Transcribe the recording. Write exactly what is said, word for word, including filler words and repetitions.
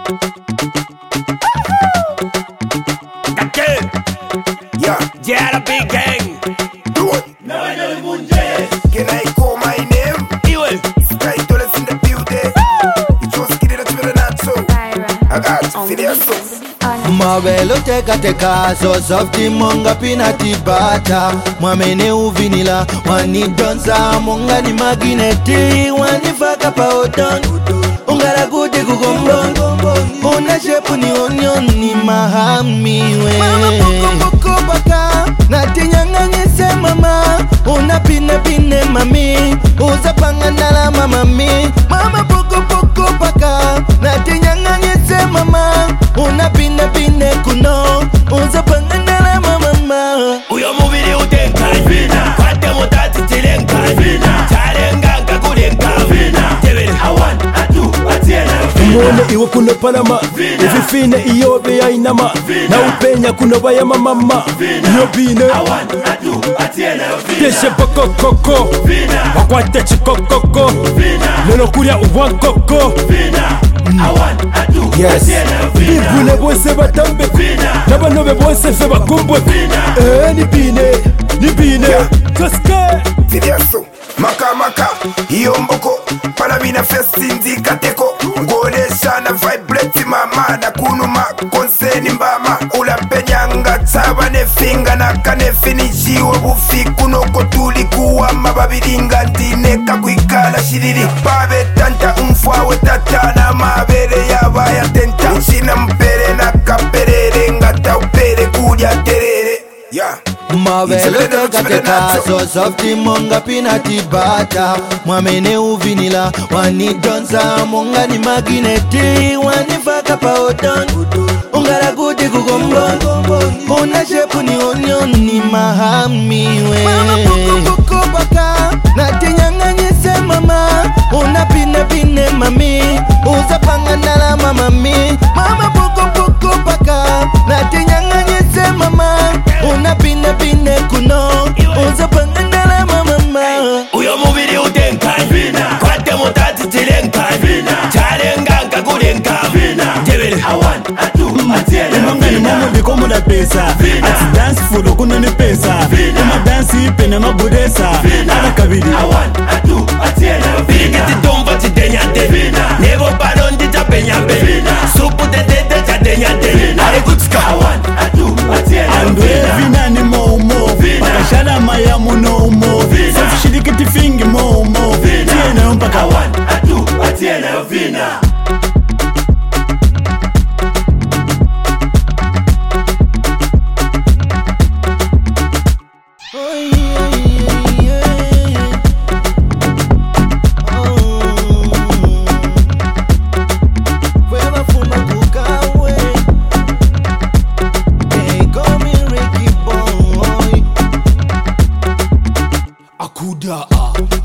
Again. Yeah. Yeah, the big gang. Do it. Now I know the Munjes. Can I call my name? Ewell. Sky Dollars in the building. You just get it to the nacho. I got to feel your sauce. Mabelo teka teka so softy monga peanut butter. Mwamene uvinila wani donza monga ni magineti wani faka powder. Ungara kuti kukombon una shepu ni onion ni mahami we. Mama poko poko baka natinyanga nyese mama una pine pine mami uza pangandala mama mi. Mama poko poko baka natinyanga nyese mama una pine pine kuno uza pangandala mama ma. Uyo mubiri utenka vina kwate mutati tilenka vina charenga ngakulenka vina tebele awan atu atiena Mwone iwe kuno panama Ivifine iyobe ya inama Na upenya kuno baya mama Yobine awan atu atiena vina Deshe boko koko Wakwate chikokoko Lelo kuria uwan koko awan atu atiena vina Bibule bose batambe Nabanobe bose fe bakumbwe Eh ni bine Ni bine Kaske Feel your sauce. Maka maka. Iyomboko. Panamina festi ndikateko. Ngode shana vibrate mama. Na kunuma konseni mbama. Ula penyanga taba nefinga. Naka nefinishiwe bufi. Kunoko tulikuwa mababiringa. Ndineka kuikala shiriri. Babe tanta umfwawe tata. Na mabere yaba ya tenta. Nchina mpere na kaperere. Ngata upere kudia terere. Yeah. Mabelo teka teka so softy monga peanut butter. Mwamene uvinila wani donza monga ni magineti wani faka powder. Ungara kuti kukombon una shepu ni onion ni mahami we. Mama poko poko baka natinyanga nyese mama una pine pine mami uza pangandala mama mi. Mama poko poko baka natinyanga nyese mama una pine pine kuno uza pangandala mama ma. Uyo mubiri utenka vina kwate mutati tilenka vina charenga ngakulenka vina tebele awan atu atiena Mangani mama bikomo da pesa Ati dance fulo kuna ni pesa Uma dance ipe na mabudesa Ala kabili awan atu atiena vina Kiti tumba chitenyate vina Nebo balon di chapenyate Supu de de de chatenyate Ale kutska awan atu atiena Andwe vina vina ni mo mo Pakashala maya muno mo Safi shirikiti fingi mo mo Tiena yompaka awan atu atiena vina Akuda ah.